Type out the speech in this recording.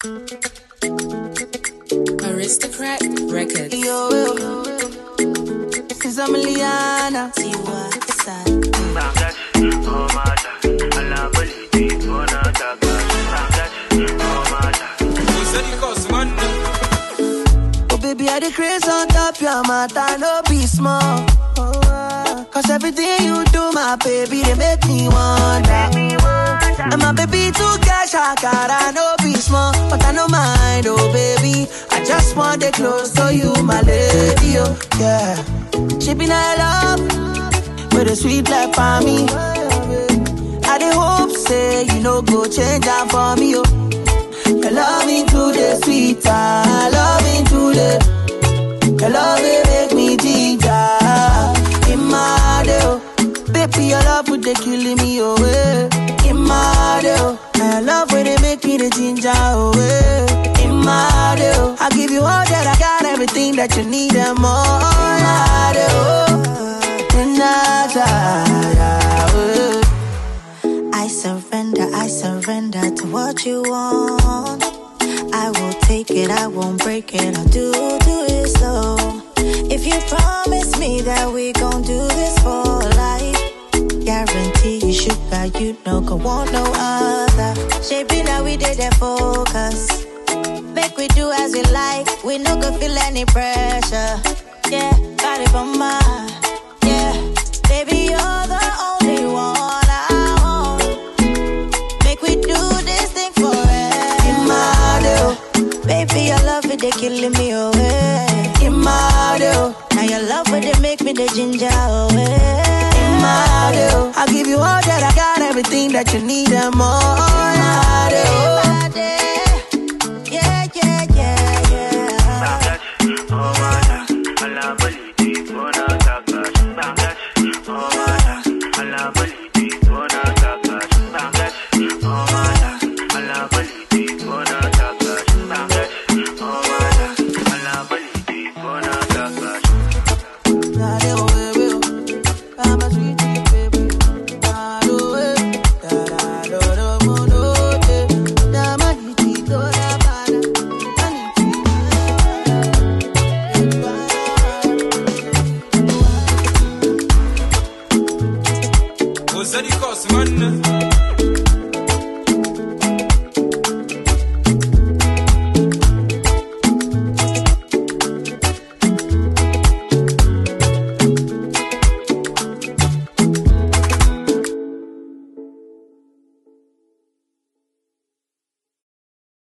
Aristocrat Records. Yo, this is Ameliana. Oh baby, I the craze on top your matter, no be small. Cause everything you do, my baby, they make me wonder. And my baby too cash, I gotta no be small, but I no mind, oh baby. I just want to close to you, my lady, oh yeah. She be not love, with a sweet life for me. I dey hope, say, you know, go change that for me, oh. Your loving to the sweet, loving to the, your loving make me ginger. In my day, baby, your love would they killing me away. In my day, I love when they make me the ginger away. In my day, I give you all that I got, everything that you need and more. In my day, I surrender to what you want. I will take it, I won't break it, I'll do it slow. If you promise me that we gon' do this for life, guarantee you sugar, you know, go want no other. Shaping that we did that focus. Make we do as we like, we no go feel any pressure. Yeah, got it from my, yeah. Baby, you're the only one I want. Make we do this thing forever. In my day, baby, your love it, they killing me away. in my day, Now your love it, they make me the ginger away. in my day, I give you all that I got, everything that you need and more.